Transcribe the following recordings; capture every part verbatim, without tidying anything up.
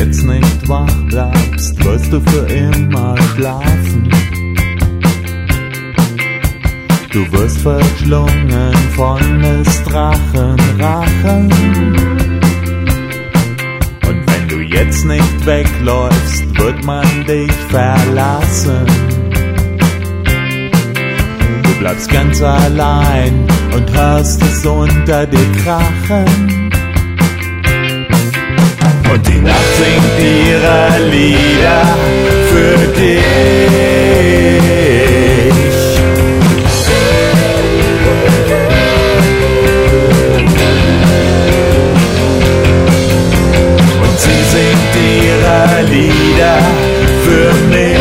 jetzt nicht wach bleibst, wirst du für immer schlafen. Du wirst verschlungen von des Drachen Rachen. Und wenn du jetzt nicht wegläufst, wird man dich verlassen. Du bleibst ganz allein und hörst es unter dir krachen. Und die Nacht singt ihre Lieder für dich. Und sie singt ihre Lieder für mich.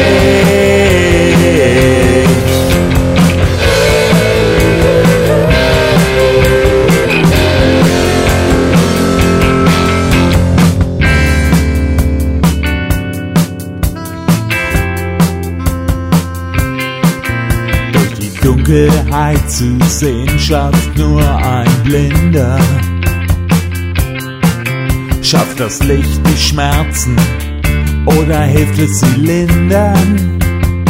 Dunkelheit zu sehen schafft nur ein Blinder. Schafft das Licht die Schmerzen oder hilft es sie lindern?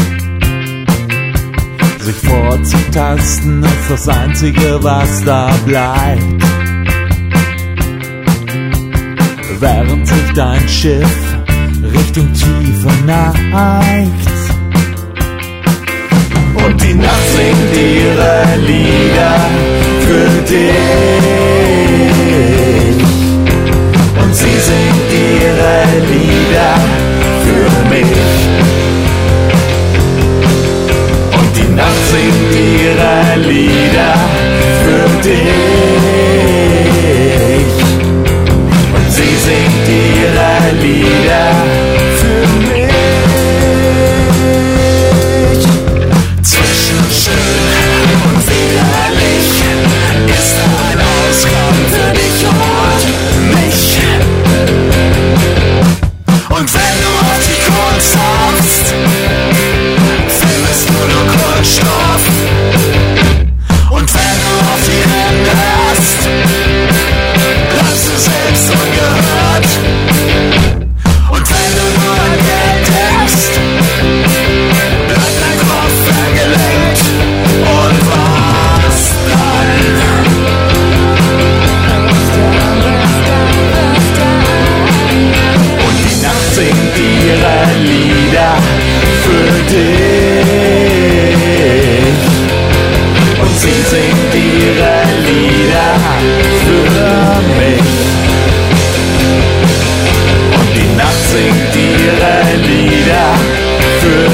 Sich vorzutasten ist das Einzige, was da bleibt. Während sich dein Schiff Richtung Tiefe neigt. Und die Nacht singt ihre Lieder für dich. Und sie singt ihre Lieder für mich. Und die Nacht singt ihre Lieder für dich. Und sie singt ihre Lieder für mich. Und wenn du auf die Kunst hoffst, findest du nur Kunststoff. Und wenn du auf die Hände hast, bleibst du selbst ungehört. Und wenn du nur an Geld denkst, bleibt dein Kopf vergelenkt. Und was dann? Singt ihre Lieder für dich. Und sie singt ihre Lieder für mich. Und die Nacht singt ihre Lieder für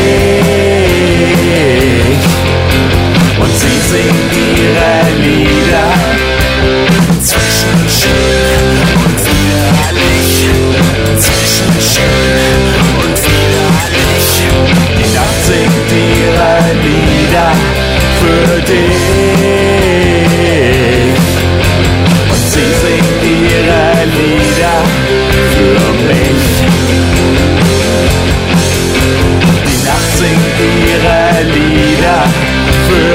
dich. Und sie singt ihre Lieder zwischen schön und widerlich. Zwischen schön und widerlich. Die Nacht singt ihre Lieder für dich. Und sie singt ihre Lieder für mich. Die Nacht singt ihre Lieder für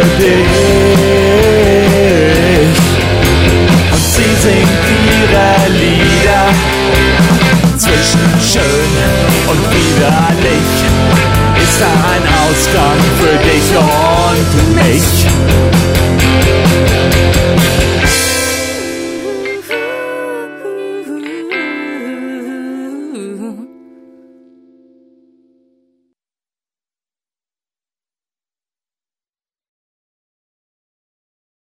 dich. Und sie singt ihre Lieder zwischen schön und widerlich. Ist da ein Ausgang für dich und mich?